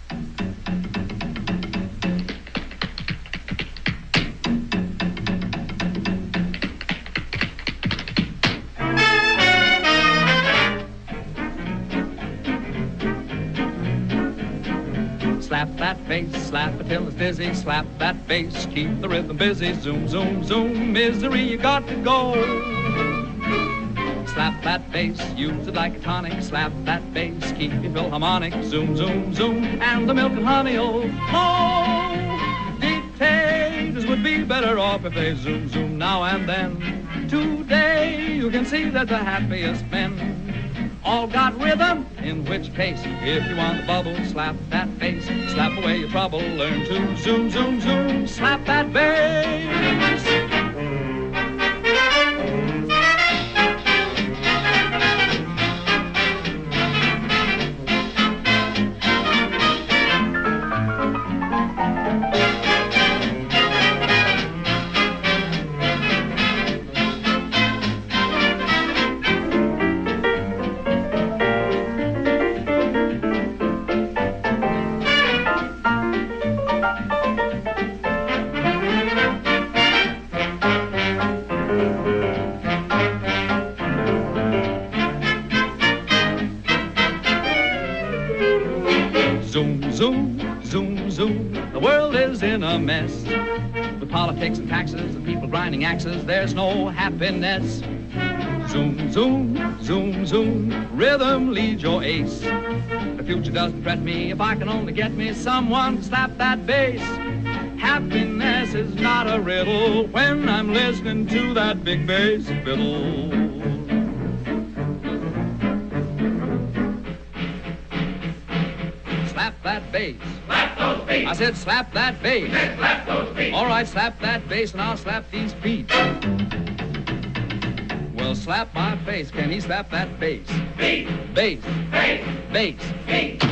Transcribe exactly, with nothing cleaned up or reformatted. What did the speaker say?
Slap that bass, slap it till it's dizzy. Slap that bass, keep the rhythm busy. Zoom, zoom, zoom, misery, you got to go. Slap that bass, use it like a tonic. Slap that bass, keep your philharmonic. Zoom, zoom, zoom, and the milk and honey'll flow. Dictators would be better off if they zoom, zoom now and then. Today you can see that the happiest men all got rhythm, in which case, if you want the bubble, slap that bass, slap away your trouble, learn to zoom, zoom, zoom, slap that bass. Zoom, zoom, zoom, zoom, the world is in a mess. With politics and taxes and people grinding axes, there's no happiness. Zoom, zoom, zoom, zoom, rhythm leads your ace. The future doesn't fret me if I can only get me someone to slap that bass. Happiness is not a riddle when I'm listening to that big bass fiddle. Slap that bass. Slap those beats. I said slap that bass. We said slap those beats. All right, slap that bass and I'll slap these feet. Well, slap my face. Can he slap that bass? Beat. Bass. Bass. Bass. Beat.